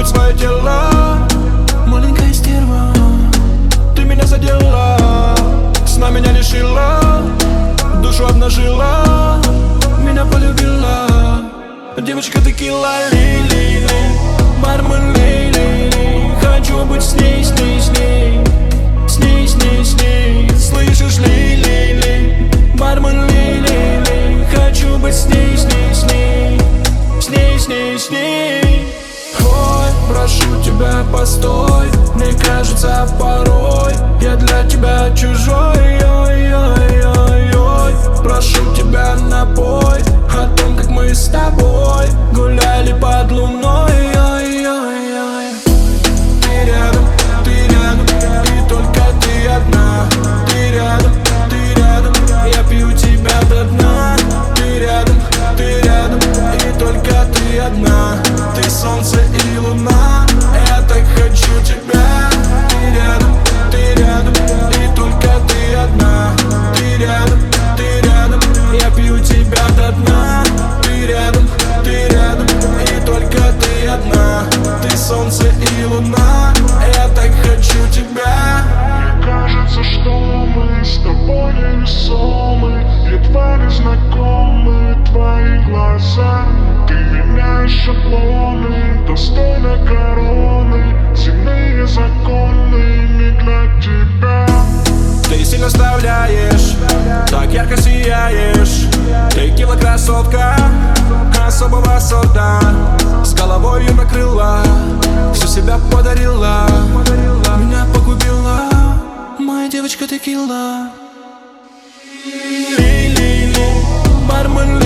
любит свое тело. Маленькая стерва, ты меня задела, сна меня лишила, душу обнажила, меня полюбила. Девочка текила, ли-ли-ли, бармен, ли-ли-ли. Хочу быть с ней, с ней, с ней, с ней, с ней, с ней. Слышишь, ли-ли-ли, бармен, ли-ли-ли. Хочу быть с ней, с ней, с ней, с ней, с ней, с ней. Ой, прошу тебя, постой. Мне кажется порой я для тебя чужой. Ой-ой-ой-ой. Прошу тебя, напой о том, как мы с тобой гуляли под луной. Ой-ой-ой. Ты рядом, и только ты одна. Ты рядом, я пью тебя до дна. Ты рядом, и только ты одна. Ты солнце и луна, я так хочу тебя. Ты рядом, и только ты одна. Ты рядом, я пью тебя до дна. Ты рядом, и только ты одна. Ты солнце и луна, я так хочу тебя. Мне кажется, что мы с тобой невесомы, едва ли знакомы твои глаза. Ты меняешь шаблоны, достойно короны. Земные законы не для тебя. Ты сильно вставляешь, так ярко сияешь. Текила красотка особого сорта, с головой накрыла, всю себя подарила, меня погубила моя девочка текила. Ли-ли-ли, бармен,